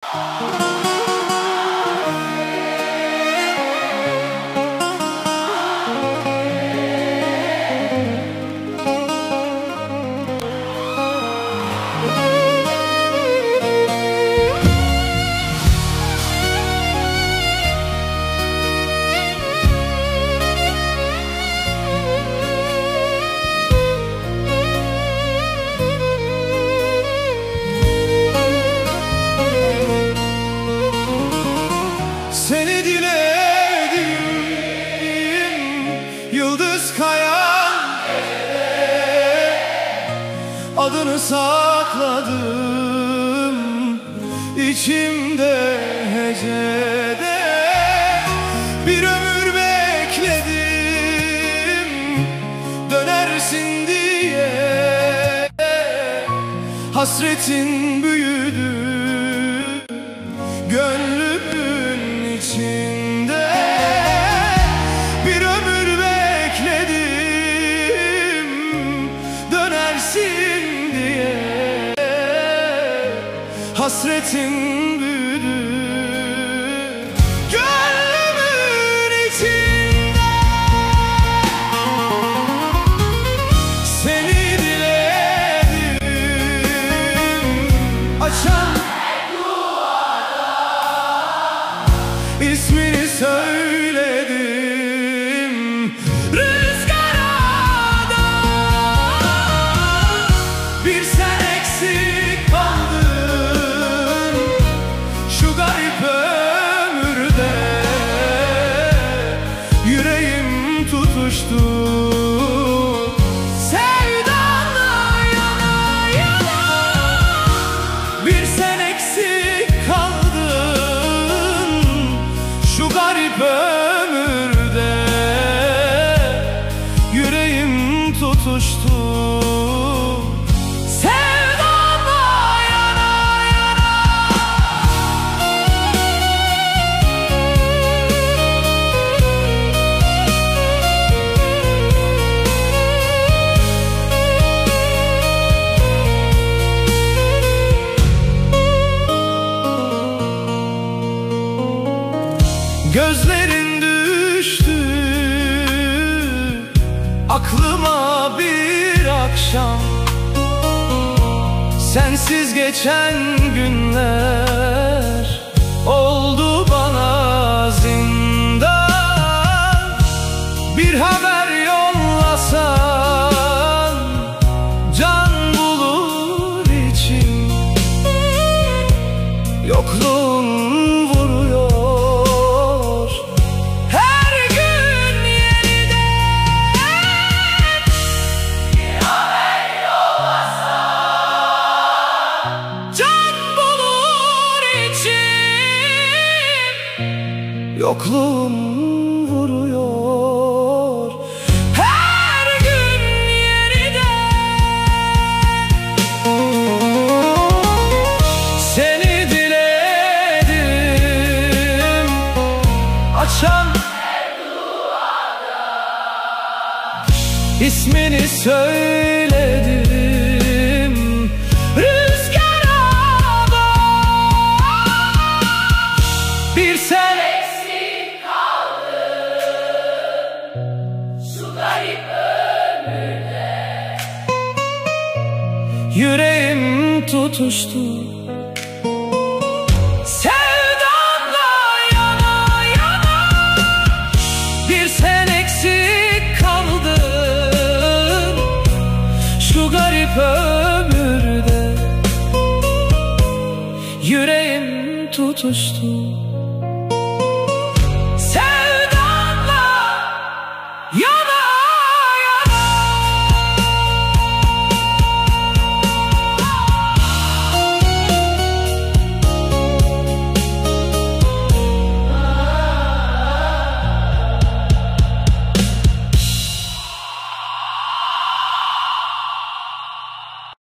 Seni diledim, yıldız kayan gecede adını sakladım içimde hecede. Bir ömür bekledim dönersin diye, hasretin büyüdü gönlümün içinde. Bir ömür bekledim dönersin diye, hasretin büyüdü gönlümün içinde. Seni diledim açan İsmini söyledim rüzgara da. Bir sen eksik kaldın şu garip ömürde. Yüreğim tutuştu sevdanla yana yana. Bir sen eksik kaldın şu garip ömürde. Yüreğim tutuştu sevdanla yana yana. Gözlerin düştü aklıma bir akşam. Sensiz geçen günler oldu bana zindan. Bir haber yollasan can bulur için. Yokluğun vuruyor her gün yeniden. Bir haber yollasan can bulur için. Yokluğun vuruyor her gün yeniden. Seni diledim açan her duada. İsmini söyledim rüzgara da. Bir sen eksik kaldın şu garip ömürde. Yüreğim tutuştu sevdanla yana yana. Bir sen eksik kaldın şu garip ömürde. Yüreğim tutuştu